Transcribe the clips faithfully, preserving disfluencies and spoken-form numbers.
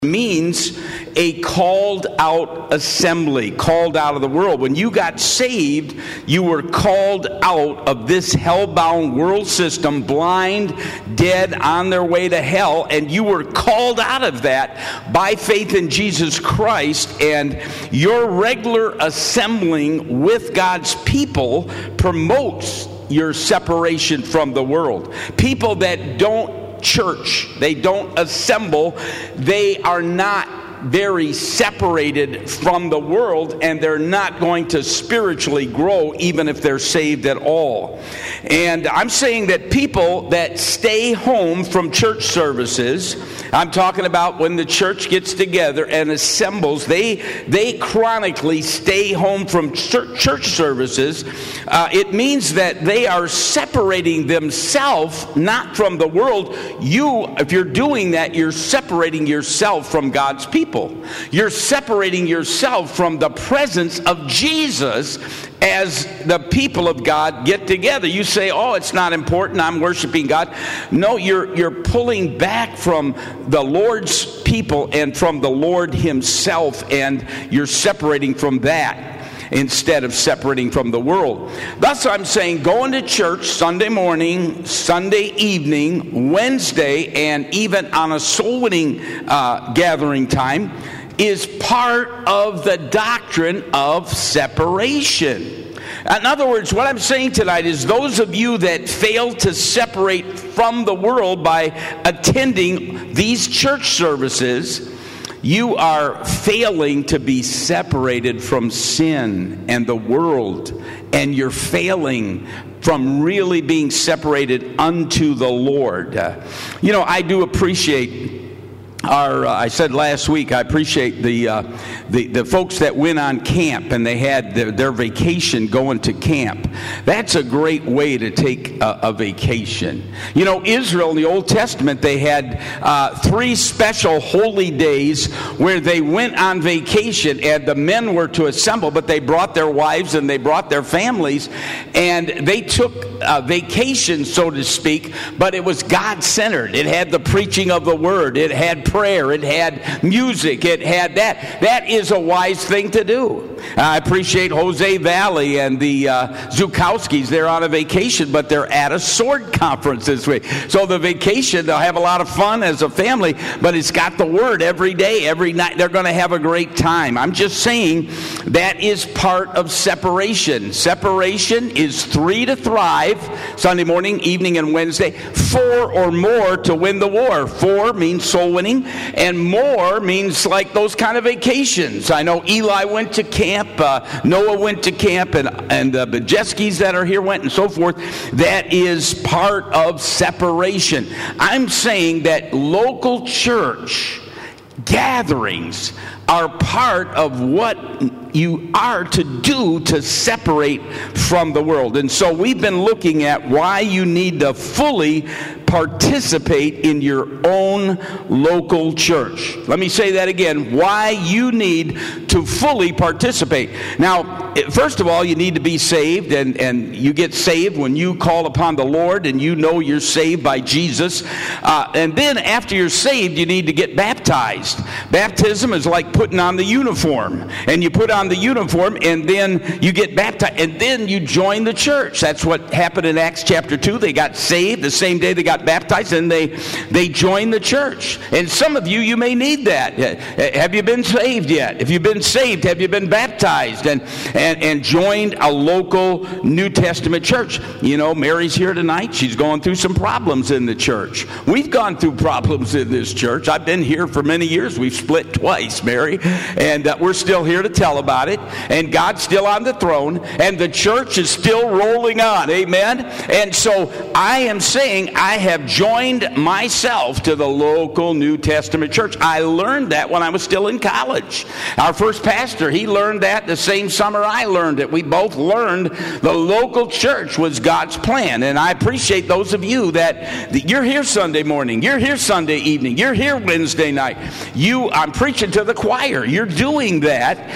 means a called out assembly, called out of the world. When you got saved, you were called out of this hell-bound world system, blind, dead, on their way to hell, and you were called out of that by faith in Jesus Christ, and your regular assembling with God's people promotes your separation from the world. People that don't church, they don't assemble, they are not very separated from the world, and they're not going to spiritually grow even if they're saved at all. And I'm saying that people that stay home from church services, I'm talking about when the church gets together and assembles, they they chronically stay home from church, church services. Uh, it means that they are separating themselves not from the world. You, if you're doing that, you're separating yourself from God's people. You're separating yourself from the presence of Jesus as the people of God get together. You say, oh, it's not important, I'm worshiping God. No, you're you're pulling back from the Lord's people and from the Lord himself, and you're separating from that instead of separating from the world. Thus, I'm saying going to church Sunday morning, Sunday evening, Wednesday, and even on a soul winning uh, gathering time is part of the doctrine of separation. In other words, what I'm saying tonight is those of you that fail to separate from the world by attending these church services, you are failing to be separated from sin and the world, and you're failing from really being separated unto the Lord. Uh, you know, I do appreciate Our, uh, I said last week, I appreciate the, uh, the the folks that went on camp and they had their, their vacation going to camp. That's a great way to take a, a vacation. You know, Israel in the Old Testament, they had uh, three special holy days where they went on vacation, and the men were to assemble, but they brought their wives and they brought their families, and they took a vacation, so to speak, but it was God-centered. It had the preaching of the Word. It had prayer, it had music, it had that. That is a wise thing to do. I appreciate Jose Valley and the uh, Zukowskis. They're on a vacation, but they're at a sword conference this week. So the vacation, they'll have a lot of fun as a family, but it's got the Word every day, every night. They're going to have a great time. I'm just saying that is part of separation. Separation is three to thrive, Sunday morning, evening, and Wednesday. Four or more to win the war. Four means soul winning, and more means like those kind of vacations. I know Eli went to camp, uh, Noah went to camp, and, and the Bajeskis that are here went, and so forth. That is part of separation. I'm saying that local church gatherings are part of what you are to do to separate from the world. And so we've been looking at why you need to fully participate in your own local church. Let me say that again. Why you need to fully participate. Now, first of all, you need to be saved, and, and you get saved when you call upon the Lord and you know you're saved by Jesus. Uh, and then after you're saved, you need to get baptized. Baptism is like putting on the uniform. And you put on the uniform, and then you get baptized, and then you join the church. That's what happened in Acts chapter two. They got saved the same day they got baptized, and they they joined the church. And some of you, you may need that. Have you been saved yet? If you've been saved, have you been baptized and and, and joined a local New Testament church? You know, Mary's here tonight. She's going through some problems in the church. We've gone through problems in this church. I've been here for many years. We've split twice, Mary, and uh, we're still here to tell about it. And God's still on the throne, and the church is still rolling on. Amen? And so I am saying I have joined myself to the local New Testament church. I learned that when I was still in college. Our first pastor, he learned that the same summer I learned it. We both learned the local church was God's plan. And I appreciate those of you that, that you're here Sunday morning, you're here Sunday evening, you're here Wednesday night. You, I'm preaching to the choir. You're doing that. And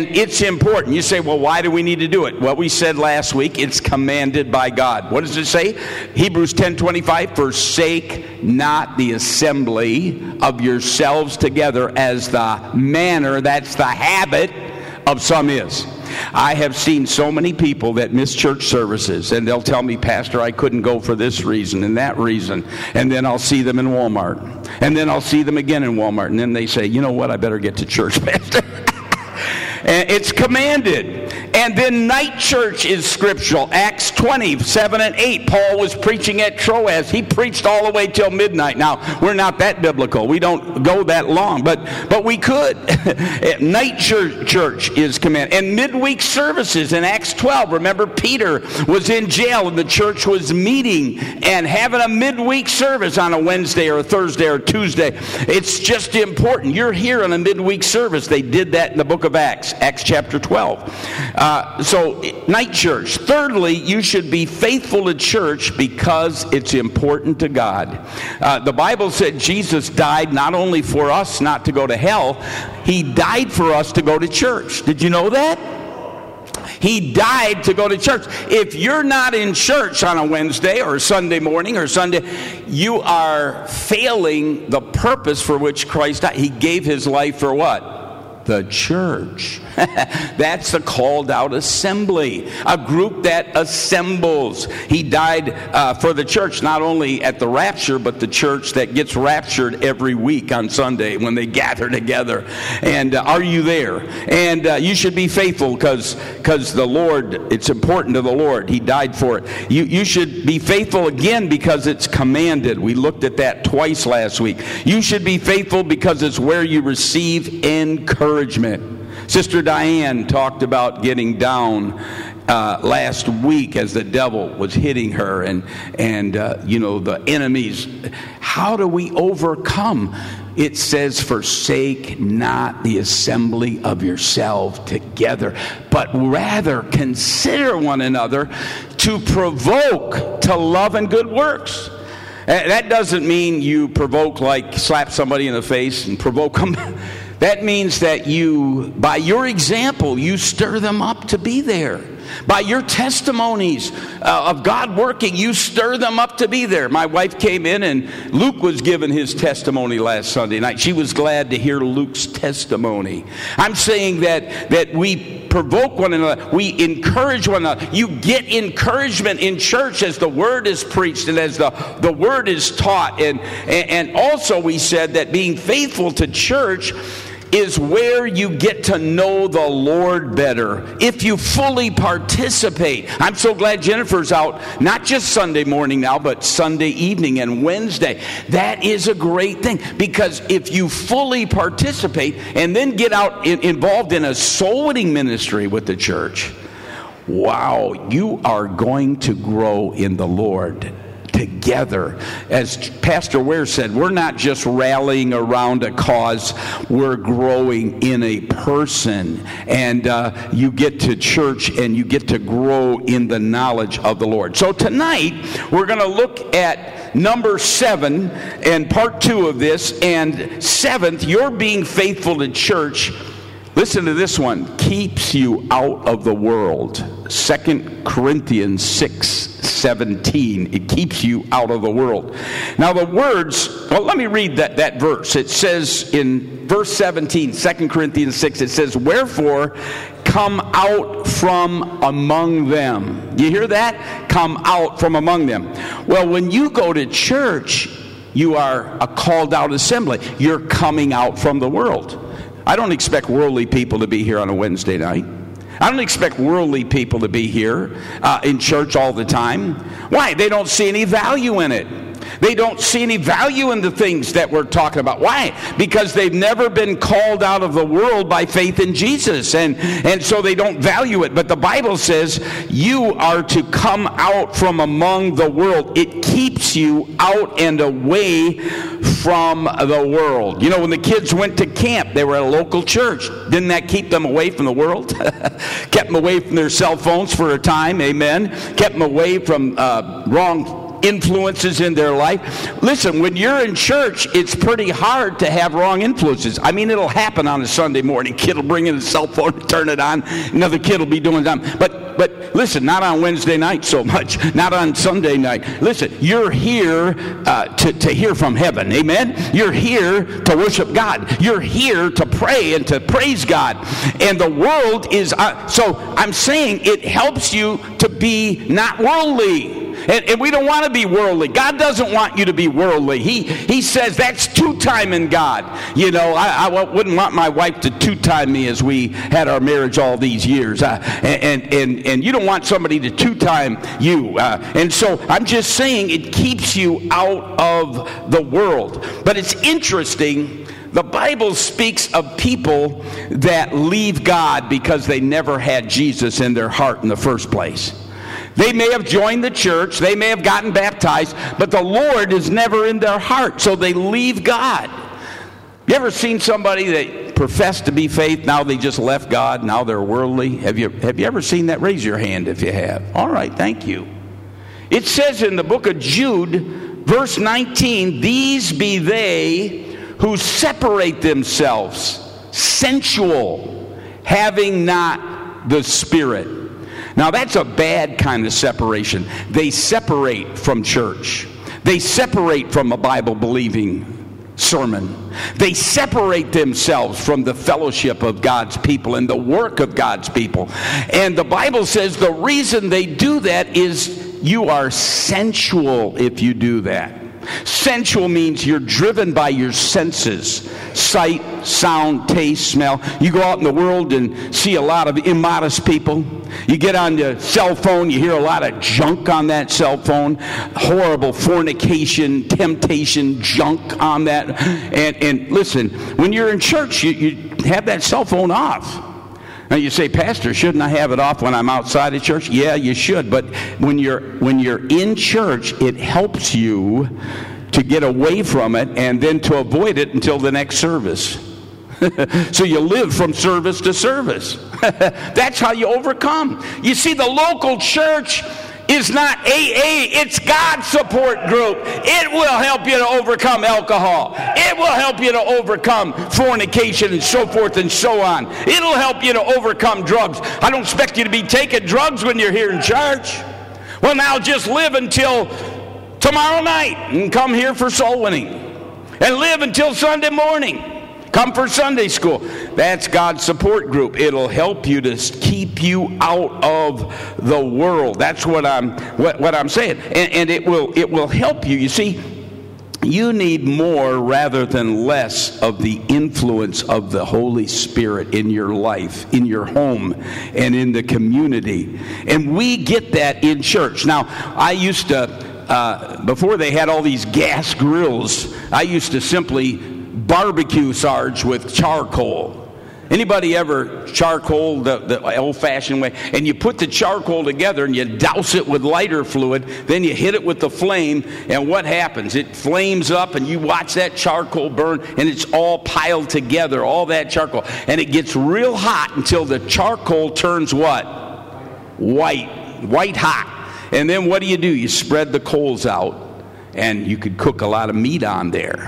And it's important. You say, well, why do we need to do it? Well, we said last week, it's commanded by God. What does it say? Hebrews ten twenty-five, forsake not the assembly of yourselves together as the manner, that's the habit of some is. I have seen so many people that miss church services, and they'll tell me, Pastor, I couldn't go for this reason and that reason. And then I'll see them in Walmart. And then I'll see them again in Walmart. And then they say, you know what, I better get to church, Pastor. And it's commanded. And then night church is scriptural. Acts twenty, seven and eight. Paul was preaching at Troas. He preached all the way till midnight. Now, we're not that biblical. We don't go that long. But but we could. Night church, church is commanded. And midweek services in Acts twelve. Remember, Peter was in jail and the church was meeting and having a midweek service on a Wednesday or a Thursday or Tuesday. It's just important. You're here in a midweek service. They did that in the book of Acts. Acts chapter twelve. Uh, so, night church. Thirdly, you should be faithful to church because it's important to God. Uh, the Bible said Jesus died not only for us not to go to hell, he died for us to go to church. Did you know that? He died to go to church. If you're not in church on a Wednesday or Sunday morning or Sunday, you are failing the purpose for which Christ died. He gave his life for what? The church. That's a called out assembly, a group that assembles. He died uh, for the church, not only at the rapture, but the church that gets raptured every week on Sunday when they gather together. And uh, are you there? And uh, you should be faithful because because the Lord, it's important to the Lord. He died for it. You, you should be faithful again because it's commanded. We looked at that twice last week. You should be faithful because it's where you receive encouragement. Sister Diane talked about getting down uh, last week as the devil was hitting her and, and uh, you know, the enemies. How do we overcome? It says, forsake not the assembly of yourselves together, but rather consider one another to provoke to love and good works. That doesn't mean you provoke like slap somebody in the face and provoke them. That means that you, by your example, you stir them up to be there. By your testimonies uh, of God working, you stir them up to be there. My wife came in and Luke was giving his testimony last Sunday night. She was glad to hear Luke's testimony. I'm saying that, that we provoke one another. We encourage one another. You get encouragement in church as the word is preached and as the, the word is taught. And, and also we said that being faithful to church is where you get to know the Lord better if you fully participate. I'm so glad Jennifer's out, not just Sunday morning now, but Sunday evening and Wednesday. That is a great thing because if you fully participate and then get out in, involved in a soul winning ministry with the church, wow, you are going to grow in the Lord together. As Pastor Ware said, we're not just rallying around a cause, we're growing in a person. And uh, you get to church and you get to grow in the knowledge of the Lord. So tonight, we're going to look at number seven and part two of this. And seventh, you're being faithful to church. Listen to this one. Keeps you out of the world. Second Corinthians six seventeen. It keeps you out of the world. Now the words, well, let me read that, that verse. It says in verse seventeen, Second Corinthians six, it says, wherefore come out from among them. You hear that? Come out from among them. Well, when you go to church, you are a called out assembly. You're coming out from the world. I don't expect worldly people to be here on a Wednesday night. I don't expect worldly people to be here uh, in church all the time. Why? They don't see any value in it. They don't see any value in the things that we're talking about. Why? Because they've never been called out of the world by faith in Jesus. And, and so they don't value it. But the Bible says you are to come out from among the world. It keeps you out and away from the world. You know, when the kids went to camp, they were at a local church. Didn't that keep them away from the world? Kept them away from their cell phones for a time. Amen. Kept them away from uh, wrong influences in their life. Listen, when you're in church, it's pretty hard to have wrong influences. I mean, it'll happen on a Sunday morning. Kid will bring in his cell phone, turn it on. Another kid will be doing that. But, but listen, not on Wednesday night so much. Not on Sunday night. Listen, you're here uh, to, to hear from heaven. Amen? You're here to worship God. You're here to pray and to praise God. And the world is, uh, so I'm saying it helps you to be not worldly. And, and we don't want to be worldly. God doesn't want you to be worldly. He he says that's two-timing God. You know, I, I wouldn't want my wife to two-time me as we had our marriage all these years. Uh, and, and, and you don't want somebody to two-time you. Uh, and so I'm just saying it keeps you out of the world. But it's interesting. The Bible speaks of people that leave God because they never had Jesus in their heart in the first place. They may have joined the church, they may have gotten baptized, but the Lord is never in their heart, so they leave God. You ever seen somebody that professed to be faith, now they just left God, now they're worldly? Have you, have you ever seen that? Raise your hand if you have. All right, thank you. It says in the book of Jude, verse nineteen, these be they who separate themselves, sensual, having not the Spirit. Now that's a bad kind of separation. They separate from church. They separate from a Bible-believing sermon. They separate themselves from the fellowship of God's people and the work of God's people. And the Bible says the reason they do that is you are sensual if you do that. Sensual means you're driven by your senses. Sight, sound, taste, smell. You go out in the world and see a lot of immodest people. You get on your cell phone, you hear a lot of junk on that cell phone. Horrible fornication, temptation, junk on that. And, and listen, when you're in church, you, you have that cell phone off. Now you say, Pastor, shouldn't I have it off when I'm outside of church? Yeah, you should. But when you're when you're in church, it helps you to get away from it and then to avoid it until the next service. So you live from service to service. That's how you overcome. You see, the local church is not A A, it's God's support group. It will help you to overcome alcohol. It will help you to overcome fornication and so forth and so on. It'll help you to overcome drugs. I don't expect you to be taking drugs when you're here in church. Well, now just live until tomorrow night and come here for soul winning. And live until Sunday morning. Come for Sunday school. That's God's support group. It'll help you to keep you out of the world. That's what I'm what, what I'm saying. And, and it will it will help you. You see, you need more rather than less of the influence of the Holy Spirit in your life, in your home, and in the community. And we get that in church. Now, I used to, uh, before they had all these gas grills, I used to simply barbecue Sarge with charcoal. Anybody ever charcoal the, the old-fashioned way? And you put the charcoal together and you douse it with lighter fluid, then you hit it with the flame, and what happens? It flames up and you watch that charcoal burn, and it's all piled together, all that charcoal. And it gets real hot until the charcoal turns what? White. White hot. And then what do you do? You spread the coals out. And you could cook a lot of meat on there.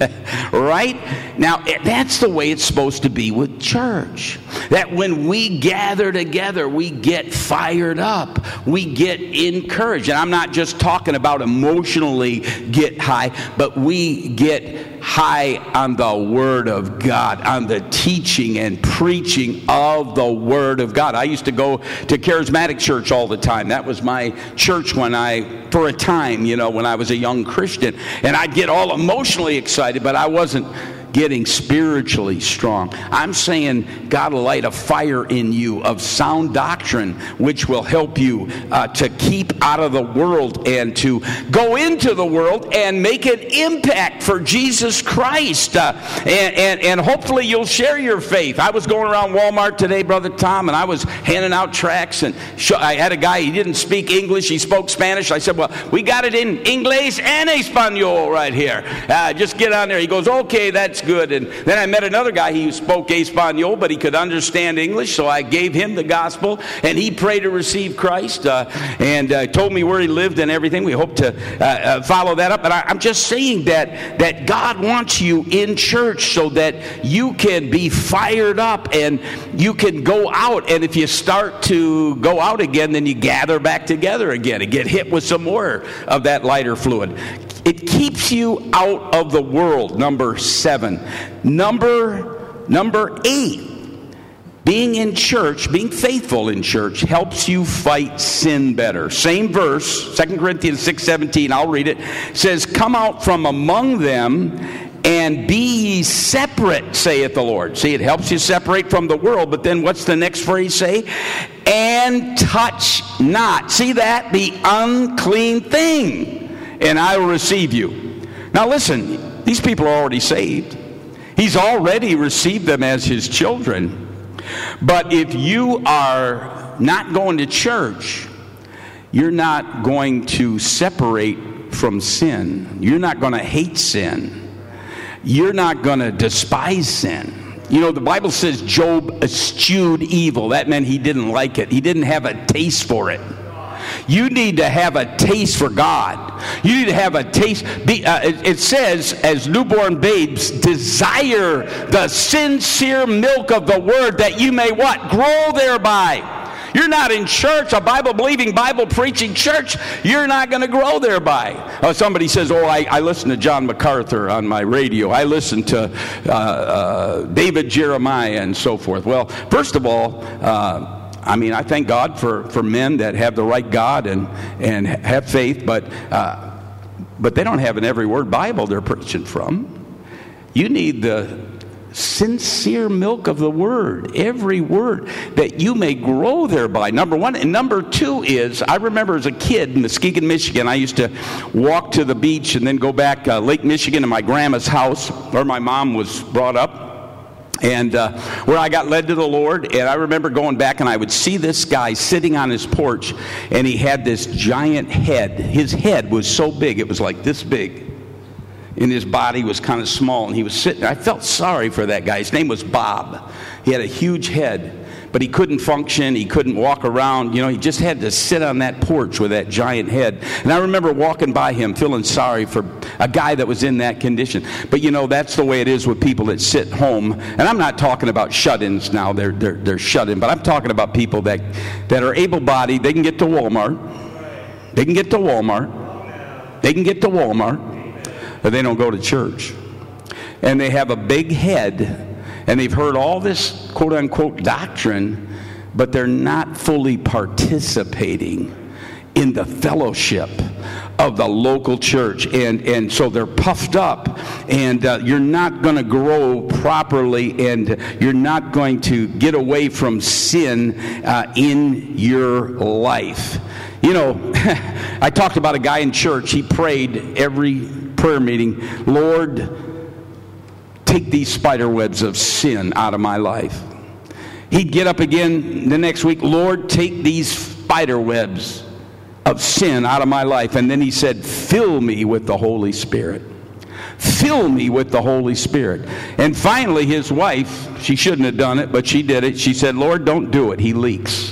Right? Now, that's the way it's supposed to be with church. That when we gather together, we get fired up. We get encouraged. And I'm not just talking about emotionally get high, but we get high on the Word of God, on the teaching and preaching of the Word of God. I used to go to Charismatic Church all the time. That was my church when I, for a time, you know, when I was a young Christian. And I'd get all emotionally excited, but I wasn't getting spiritually strong. I'm saying God will light a fire in you of sound doctrine, which will help you uh, to keep out of the world and to go into the world and make an impact for Jesus Christ. Uh, and, and, and hopefully you'll share your faith. I was going around Walmart today, Brother Tom, and I was handing out tracts, and I had a guy, he didn't speak English, he spoke Spanish. I said, well, we got it in Inglés and Espanol right here. Uh, just get on there. He goes, okay, that's good. And then I met another guy. He spoke Espanol, but he could understand English. So I gave him the gospel, and he prayed to receive Christ uh, and uh, told me where he lived and everything. We hope to uh, uh, follow that up. But I, I'm just saying that, that God wants you in church so that you can be fired up and you can go out. And if you start to go out again, then you gather back together again and get hit with some more of that lighter fluid. It keeps you out of the world, number seven. Number, number eight, being in church, being faithful in church, helps you fight sin better. Same verse, Second Corinthians six seventeen, I'll read it. It says, come out from among them and be ye separate, saith the Lord. See, it helps you separate from the world, but then what's the next phrase say? And touch not. See that? The unclean thing. And I will receive you. Now listen, these people are already saved. He's already received them as his children. But if you are not going to church, you're not going to separate from sin. You're not going to hate sin. You're not going to despise sin. You know, the Bible says Job eschewed evil. That meant he didn't like it. He didn't have a taste for it. You need to have a taste for God. You need to have a taste. Be, uh, it, it says, as newborn babes, desire the sincere milk of the word that you may what? Grow thereby. You're not in church, a Bible-believing, Bible-preaching church. You're not going to grow thereby. Uh, somebody says, oh, I, I listen to John MacArthur on my radio. I listen to uh, uh, David Jeremiah and so forth. Well, first of all, uh, I mean, I thank God for, for men that have the right God and, and have faith, but uh, but they don't have an every word Bible they're preaching from. You need the sincere milk of the word, every word, that you may grow thereby. Number one. And number two is, I remember as a kid in Muskegon, Michigan, I used to walk to the beach and then go back uh, Lake Michigan to my grandma's house where my mom was brought up. And uh, where I got led to the Lord, and I remember going back and I would see this guy sitting on his porch, and he had this giant head. His head was so big, it was like this big. And his body was kind of small, and he was sitting. I felt sorry for that guy. His name was Bob. He had a huge head, but he couldn't function. He couldn't walk around. You know, he just had to sit on that porch with that giant head. And I remember walking by him feeling sorry for a guy that was in that condition. But, you know, that's the way it is with people that sit home. And I'm not talking about shut-ins now. They're, they're, they're shut-in. But I'm talking about people that, that are able-bodied. They can get to Walmart. They can get to Walmart. They can get to Walmart. But they don't go to church. And they have a big head. And they've heard all this quote-unquote doctrine, but they're not fully participating in the fellowship of the local church. And, and so they're puffed up, and uh, you're not going to grow properly, and you're not going to get away from sin uh, in your life. You know, I talked about a guy in church. He prayed every prayer meeting, Lord, take these spider webs of sin out of my life. He'd get up again the next week, Lord, take these spider webs of sin out of my life. And then he said, fill me with the Holy Spirit. Fill me with the Holy Spirit. And finally, his wife, she shouldn't have done it, but she did it. She said, Lord, don't do it. He leaks.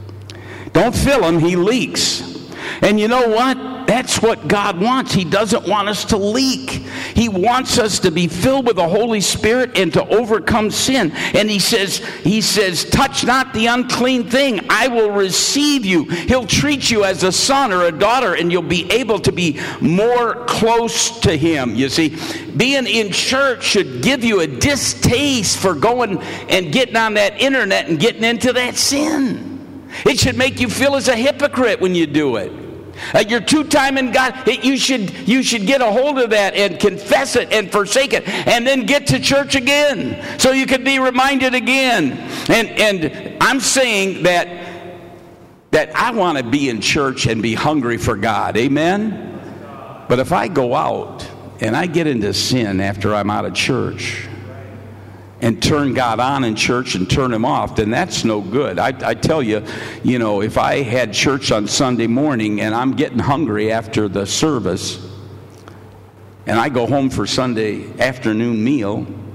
Don't fill him. He leaks. And you know what? That's what God wants. He doesn't want us to leak. He wants us to be filled with the Holy Spirit and to overcome sin. And he says, he says, touch not the unclean thing. I will receive you. He'll treat you as a son or a daughter, and you'll be able to be more close to him. You see, being in church should give you a distaste for going and getting on that internet and getting into that sin. It should make you feel as a hypocrite when you do it. Uh, you're two-timing God. It, you should you should get a hold of that and confess it and forsake it, and then get to church again so you can be reminded again. And and I'm saying that that I want to be in church and be hungry for God. Amen. But if I go out and I get into sin after I'm out of church and turn God on in church and turn him off, then that's no good. I, I tell you, you know, if I had church on Sunday morning and I'm getting hungry after the service and I go home for Sunday afternoon meal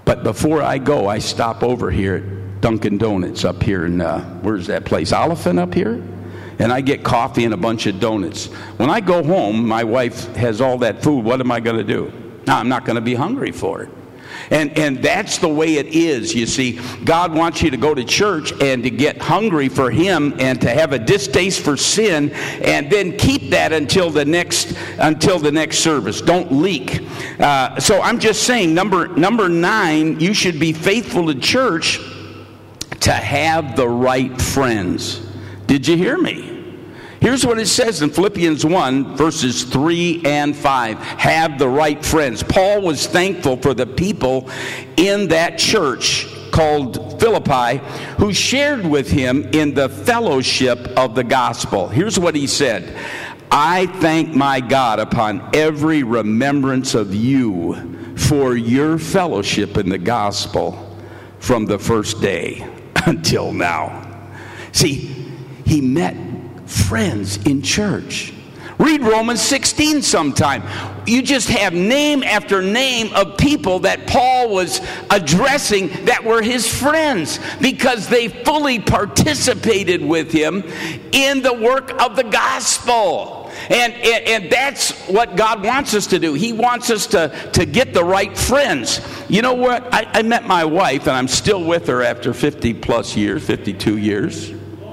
But before I go, I stop over here at Dunkin' Donuts up here in, uh, where's that place? Oliphant up here? And I get coffee and a bunch of donuts. When I go home, my wife has all that food. What am I going to do? No, I'm not going to be hungry for it. And and that's the way it is, you see. God wants you to go to church and to get hungry for Him and to have a distaste for sin, and then keep that until the next until the next service. Don't leak. Uh, so I'm just saying, number number nine, you should be faithful to church to have the right friends. Did you hear me? Here's what it says in Philippians one, verses three and five. Have the right friends. Paul was thankful for the people in that church called Philippi who shared with him in the fellowship of the gospel. Here's what he said. I thank my God upon every remembrance of you for your fellowship in the gospel from the first day until now. See, he met friends in church. Read Romans sixteen sometime. You just have name after name of people that Paul was addressing that were his friends because they fully participated with him in the work of the gospel. And, and, and that's what God wants us to do. He wants us to, to get the right friends. You know what? I, I met my wife, and I'm still with her after fifty plus years, fifty-two years.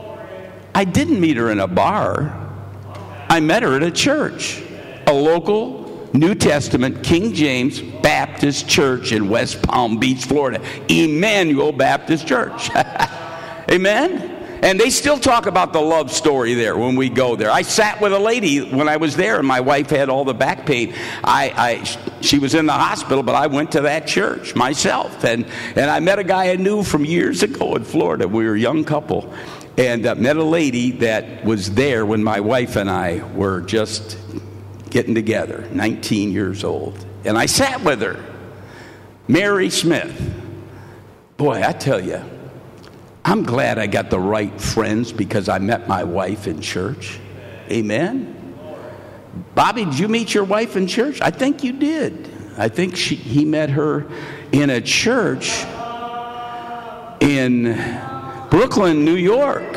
I didn't meet her in a bar. I met her at a church, a local New Testament King James Baptist church in West Palm Beach, Florida, Emmanuel Baptist Church. Amen? And they still talk about the love story there when we go there. I sat with a lady when I was there, and my wife had all the back pain. I, I, she was in the hospital, but I went to that church myself. And, and I met a guy I knew from years ago in Florida. We were a young couple. And uh, met a lady that was there when my wife and I were just getting together, nineteen years old. And I sat with her, Mary Smith. Boy, I tell you, I'm glad I got the right friends because I met my wife in church. Amen? Bobby, did you meet your wife in church? I think you did. I think she, he met her in a church in Brooklyn, New York,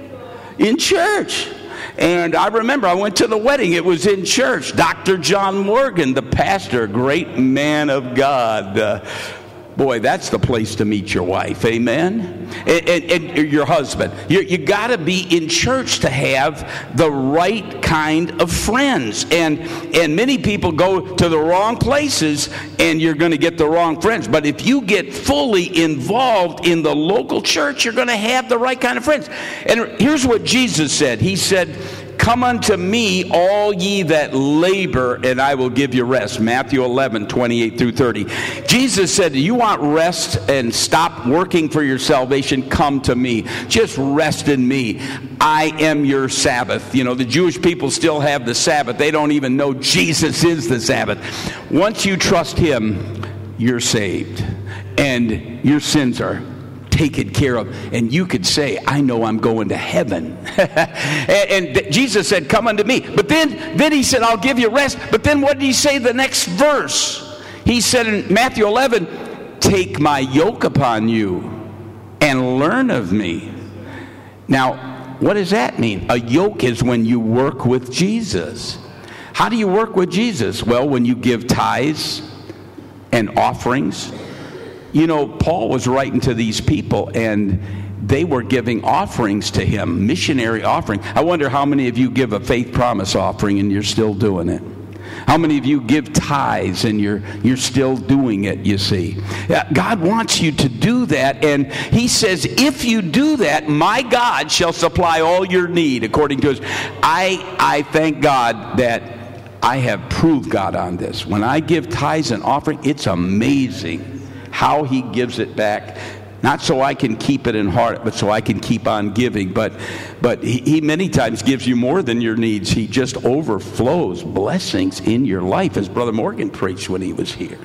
in church. And I remember I went to the wedding. It was in church. Doctor John Morgan, the pastor, great man of God. Uh, boy, that's the place to meet your wife. Amen? And, and, and your husband. You, you got to be in church to have the right kind of friends. And, and many people go to the wrong places, and you're going to get the wrong friends. But if you get fully involved in the local church, you're going to have the right kind of friends. And here's what Jesus said. He said, come unto me, all ye that labor, and I will give you rest. Matthew eleven, twenty-eight through thirty. Jesus said, you want rest and stop working for your salvation? Come to me. Just rest in me. I am your Sabbath. You know, the Jewish people still have the Sabbath. They don't even know Jesus is the Sabbath. Once you trust Him, you're saved. And your sins are taken care of, and you could say, I know I'm going to heaven. and, and Jesus said, come unto me. But then, then he said, I'll give you rest. But then what did he say the next verse? He said in Matthew eleven, take my yoke upon you and learn of me. Now, what does that mean? A yoke is when you work with Jesus. How do you work with Jesus? Well, when you give tithes and offerings. You know, Paul was writing to these people, and they were giving offerings to him, missionary offering. I wonder how many of you give a faith promise offering and you're still doing it. How many of you give tithes and you're you're still doing it, you see? God wants you to do that, and He says, if you do that, my God shall supply all your need according to His. I, I thank God that I have proved God on this. When I give tithes and offering, it's amazing how He gives it back. Not so I can keep it in heart, but so I can keep on giving. But but he, he many times gives you more than your needs. He just overflows blessings in your life, as Brother Morgan preached when he was here.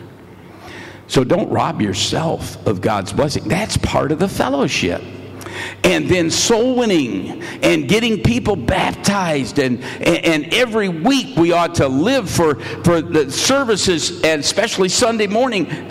So don't rob yourself of God's blessing. That's part of the fellowship. And then soul winning and getting people baptized, and, and and every week we ought to live for for the services, and especially Sunday morning,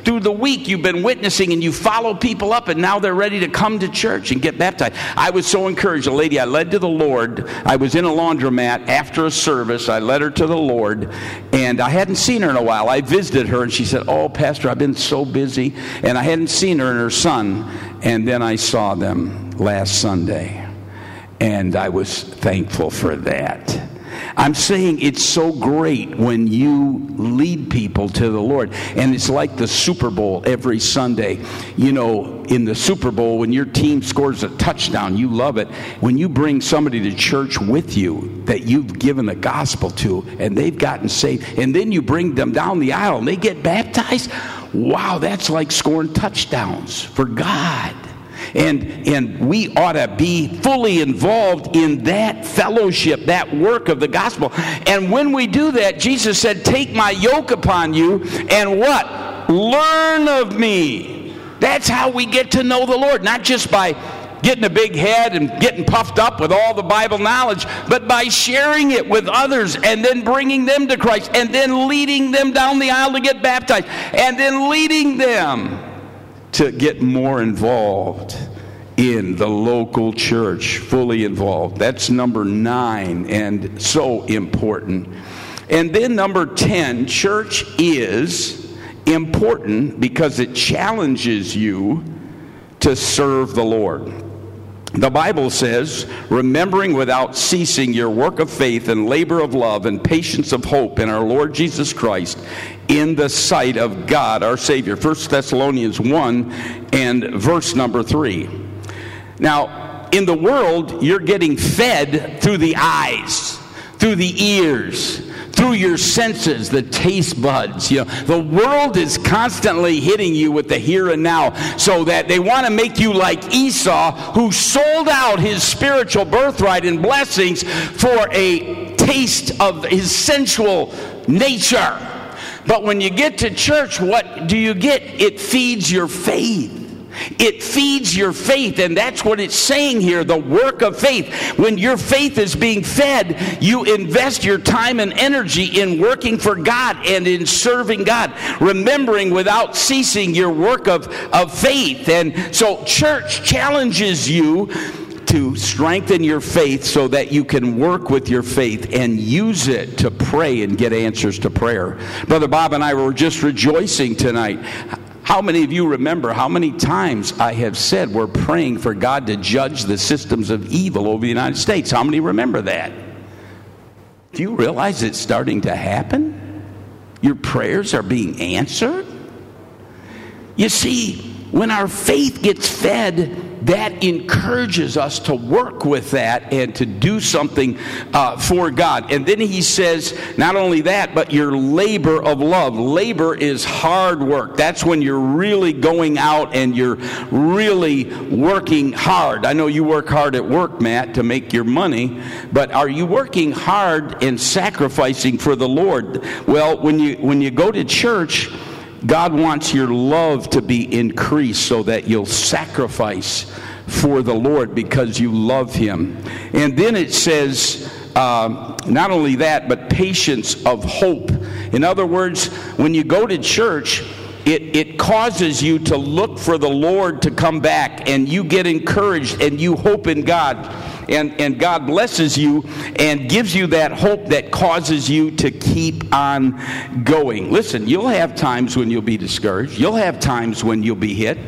through the week you've been witnessing and you follow people up and now they're ready to come to church and get baptized. I was so encouraged. A lady I led to the Lord, I was in a laundromat after a service. I led her to the Lord, and I hadn't seen her in a while. I visited her, and she said, "Oh, Pastor, I've been so busy." And I hadn't seen her and her son, and then I saw them last Sunday, and I was thankful for that. I'm saying it's so great when you lead people to the Lord. And it's like the Super Bowl every Sunday. You know, in the Super Bowl, when your team scores a touchdown, you love it. When you bring somebody to church with you that you've given the gospel to, and they've gotten saved, and then you bring them down the aisle and they get baptized, wow, that's like scoring touchdowns for God. And and we ought to be fully involved in that fellowship, that work of the gospel. And when we do that, Jesus said, "Take my yoke upon you and what? Learn of me." That's how we get to know the Lord, not just by getting a big head and getting puffed up with all the Bible knowledge, but by sharing it with others and then bringing them to Christ and then leading them down the aisle to get baptized and then leading them to get more involved in the local church, fully involved. That's number nine, and so important. And then number ten, church is important because it challenges you to serve the Lord. The Bible says, remembering without ceasing your work of faith and labor of love and patience of hope in our Lord Jesus Christ in the sight of God our Savior. First Thessalonians one and verse number three. Now, in the world, you're getting fed through the eyes, through the ears, through your senses, the taste buds. You know, the world is constantly hitting you with the here and now, so that they want to make you like Esau, who sold out his spiritual birthright and blessings for a taste of his sensual nature. But when you get to church, what do you get? It feeds your faith. It feeds your faith, and that's what it's saying here, the work of faith. When your faith is being fed, you invest your time and energy in working for God and in serving God, remembering without ceasing your work of, of faith. And so church challenges you to strengthen your faith so that you can work with your faith and use it to pray and get answers to prayer. Brother Bob and I were just rejoicing tonight. How many of you remember how many times I have said we're praying for God to judge the systems of evil over the United States? How many remember that? Do you realize it's starting to happen? Your prayers are being answered? You see, when our faith gets fed, that encourages us to work with that and to do something uh, for God. And then he says, not only that, but your labor of love. Labor is hard work. That's when you're really going out and you're really working hard. I know you work hard at work, Matt, to make your money, but are you working hard and sacrificing for the Lord? Well, when you when you go to church, God wants your love to be increased so that you'll sacrifice for the Lord because you love him. And then it says, uh, not only that, but patience of hope. In other words, when you go to church, it, it causes you to look for the Lord to come back, and you get encouraged and you hope in God. And, and God blesses you and gives you that hope that causes you to keep on going. Listen, you'll have times when you'll be discouraged. You'll have times when you'll be hit.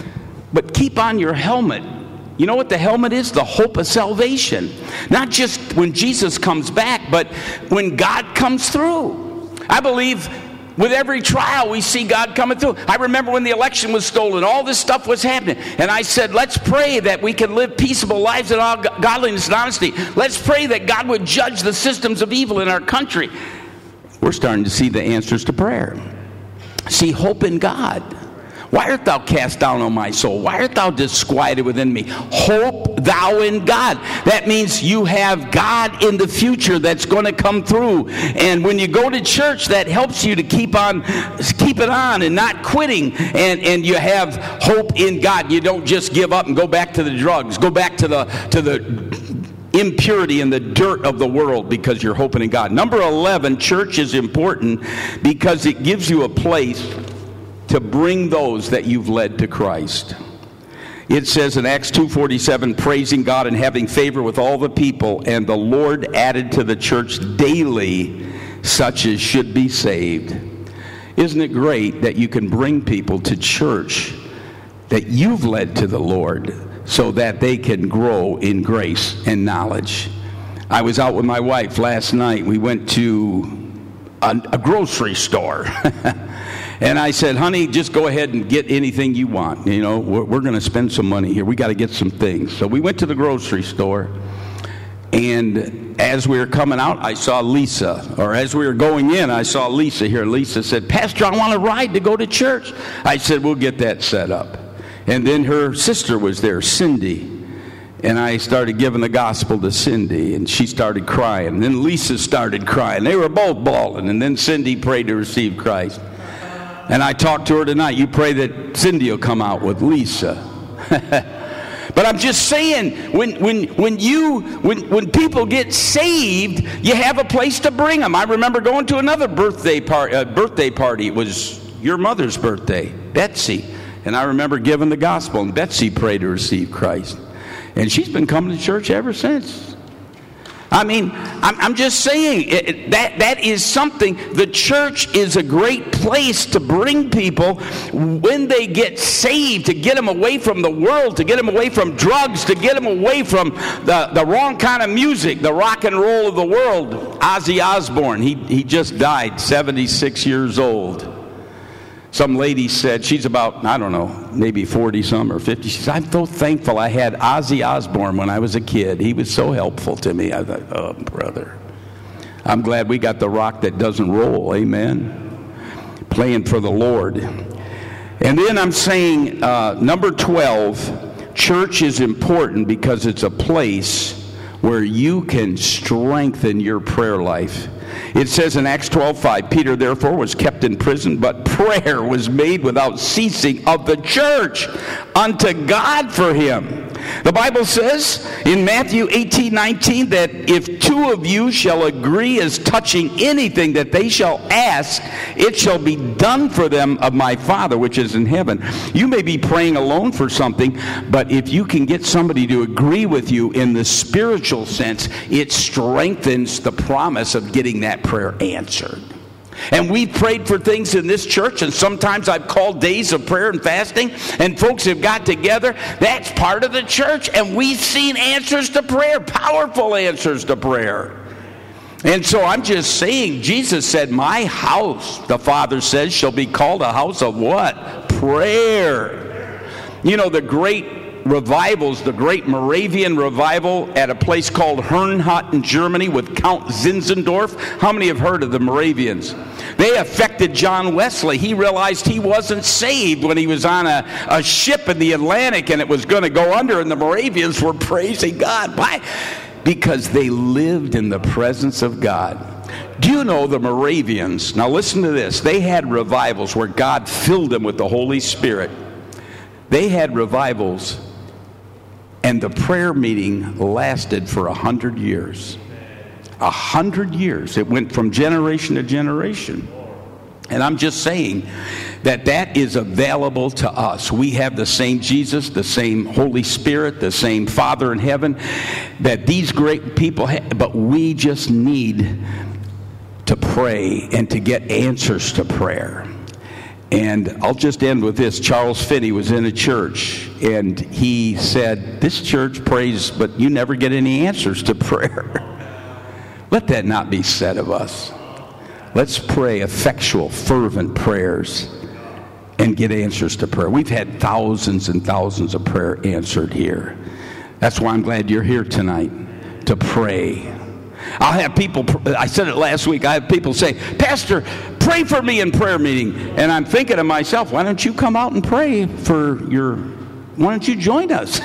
But keep on your helmet. You know what the helmet is? The hope of salvation. Not just when Jesus comes back, but when God comes through. I believe with every trial, we see God coming through. I remember when the election was stolen, all this stuff was happening. And I said, let's pray that we can live peaceable lives in all godliness and honesty. Let's pray that God would judge the systems of evil in our country. We're starting to see the answers to prayer. See hope in God. Why art thou cast down, O my soul? Why art thou disquieted within me? Hope thou in God. That means you have God in the future that's going to come through. And when you go to church, that helps you to keep on, keep it on and not quitting. And, and you have hope in God. You don't just give up and go back to the drugs. Go back to the to the impurity and the dirt of the world because you're hoping in God. Number eleven, church is important because it gives you a place to bring those that you've led to Christ. It says in Acts two forty-seven, praising God and having favor with all the people, and the Lord added to the church daily such as should be saved. Isn't it great that you can bring people to church that you've led to the Lord so that they can grow in grace and knowledge? I was out with my wife last night. We went to a, a grocery store. And I said, honey, just go ahead and get anything you want. You know, we're, we're going to spend some money here. We got to get some things. So we went to the grocery store. And as we were coming out, I saw Lisa. Or as we were going in, I saw Lisa here. Lisa said, Pastor, I want a ride to go to church. I said, we'll get that set up. And then her sister was there, Cindy. And I started giving the gospel to Cindy, and she started crying. And then Lisa started crying. They were both bawling. And then Cindy prayed to receive Christ. And I talked to her tonight. You pray that Cindy will come out with Lisa. But I'm just saying, when when when you when when people get saved, you have a place to bring them. I remember going to another birthday party. Uh, birthday party. It was your mother's birthday, Betsy, and I remember giving the gospel, and Betsy prayed to receive Christ, and she's been coming to church ever since. I mean, I'm, I'm just saying it, that that is something. The church is a great place to bring people when they get saved, to get them away from the world, to get them away from drugs, to get them away from the, the wrong kind of music, the rock and roll of the world. Ozzy Osbourne, he, he just died, seventy-six years old. Some lady said, she's about, I don't know, maybe forty-some or fifty. She said, I'm so thankful I had Ozzy Osbourne when I was a kid. He was so helpful to me. I thought, oh, brother. I'm glad we got the rock that doesn't roll. Amen. Playing for the Lord. And then I'm saying, uh, number twelve, church is important because it's a place where you can strengthen your prayer life. It says in Acts twelve five, Peter therefore was kept in prison, but prayer was made without ceasing of the church unto God for him. The Bible says in Matthew eighteen nineteen that if two of you shall agree as touching anything that they shall ask, it shall be done for them of my Father which is in heaven. You may be praying alone for something, but if you can get somebody to agree with you in the spiritual sense, it strengthens the promise of getting that prayer answered. And we've prayed for things in this church, and sometimes I've called days of prayer and fasting, and folks have got together. That's part of the church, and we've seen answers to prayer, powerful answers to prayer. And so I'm just saying, Jesus said, my house, the Father says, shall be called a house of what? Prayer. You know, the great revivals, the great Moravian revival at a place called Herrnhut in Germany with Count Zinzendorf. How many have heard of the Moravians? They affected John Wesley. He realized he wasn't saved when he was on a, a ship in the Atlantic and it was going to go under, and the Moravians were praising God. Why? Because they lived in the presence of God. Do you know the Moravians? Now listen to this. They had revivals where God filled them with the Holy Spirit. They had revivals, and the prayer meeting lasted for a hundred years. A hundred years. It went from generation to generation. And I'm just saying that that is available to us. We have the same Jesus, the same Holy Spirit, the same Father in heaven that these great people have, but we just need to pray and to get answers to prayer. And I'll just end with this. Charles Finney was in a church, and he said, this church prays, but you never get any answers to prayer. Let that not be said of us. Let's pray effectual, fervent prayers and get answers to prayer. We've had thousands and thousands of prayer answered here. That's why I'm glad you're here tonight to pray. I'll have people, I said it last week, I have people say, Pastor, pray for me in prayer meeting. And I'm thinking to myself, why don't you come out and pray for your, why don't you join us?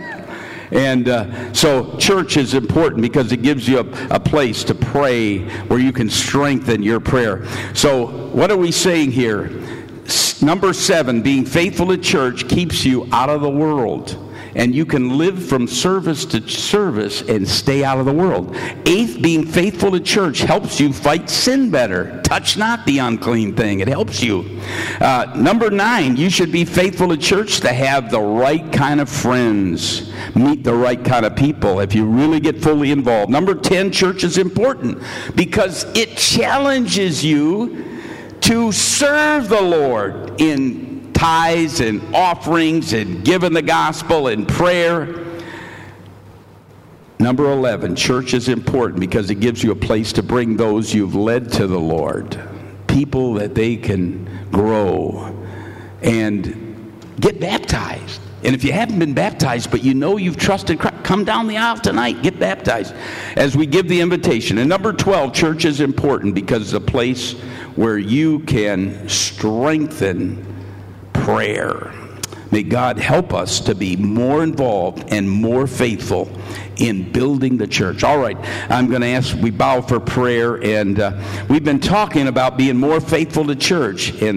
And uh, so church is important because it gives you a, a place to pray where you can strengthen your prayer. So what are we saying here? S- number seven, being faithful to church keeps you out of the world. and you can live from service to service and stay out of the world. Eighth, being faithful to church helps you fight sin better. Touch not the unclean thing. It helps you. Uh, number nine, you should be faithful to church to have the right kind of friends. Meet the right kind of people if you really get fully involved. Number ten, church is important because it challenges you to serve the Lord in tithes and offerings and giving the gospel and prayer. Number eleven, church is important because it gives you a place to bring those you've led to the Lord. People that they can grow and get baptized. And if you haven't been baptized, but you know you've trusted Christ, come down the aisle tonight, get baptized as we give the invitation. And number twelve, church is important because it's a place where you can strengthen prayer. May God help us to be more involved and more faithful in building the church. All right, I'm going to ask, we bow for prayer, and uh, we've been talking about being more faithful to church. And